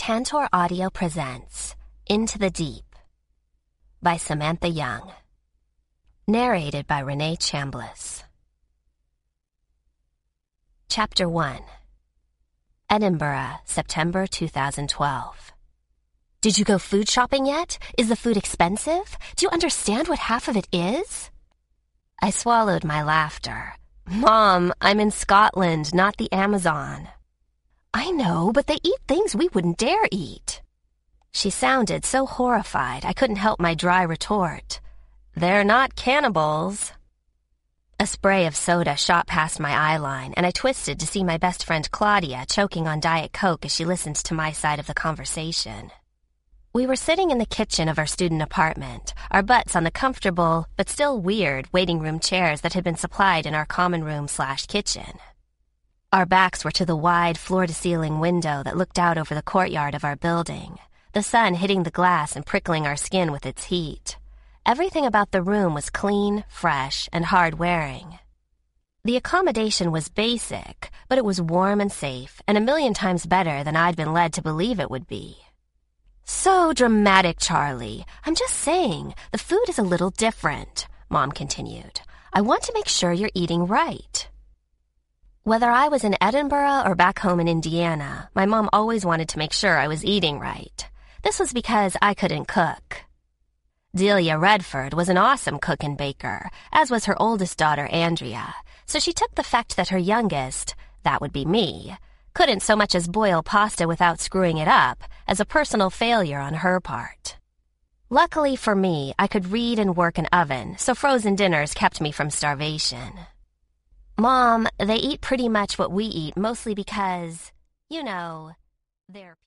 Tantor Audio presents Into the Deep by Samantha Young. Narrated by Renee Chambliss. Chapter 1. Edinburgh, September 2012. Did you go food shopping yet? Is the food expensive? Do you understand what half of it is? I swallowed my laughter. Mom, I'm in Scotland, not the Amazon. I know, but they eat things we wouldn't dare eat. She sounded so horrified I couldn't help my dry retort. They're not cannibals. A spray of soda shot past my eyeline, and I twisted to see my best friend Claudia choking on Diet Coke as she listened to my side of the conversation. We were sitting in the kitchen of our student apartment, our butts on the comfortable, but still weird, waiting room chairs that had been supplied in our common room/kitchen. Our backs were to the wide floor-to-ceiling window that looked out over the courtyard of our building, the sun hitting the glass and prickling our skin with its heat. Everything about the room was clean, fresh, and hard-wearing. The accommodation was basic, but it was warm and safe, and a million times better than I'd been led to believe it would be. So dramatic, Charlie. I'm just saying, the food is a little different, Mom continued. I want to make sure you're eating right. Whether I was in Edinburgh or back home in Indiana, my mom always wanted to make sure I was eating right. This was because I couldn't cook. Delia Redford was an awesome cook and baker, as was her oldest daughter, Andrea, so she took the fact that her youngest, that would be me, couldn't so much as boil pasta without screwing it up as a personal failure on her part. Luckily for me, I could read and work an oven, so frozen dinners kept me from starvation. Mom, they eat pretty much what we eat, mostly because, they're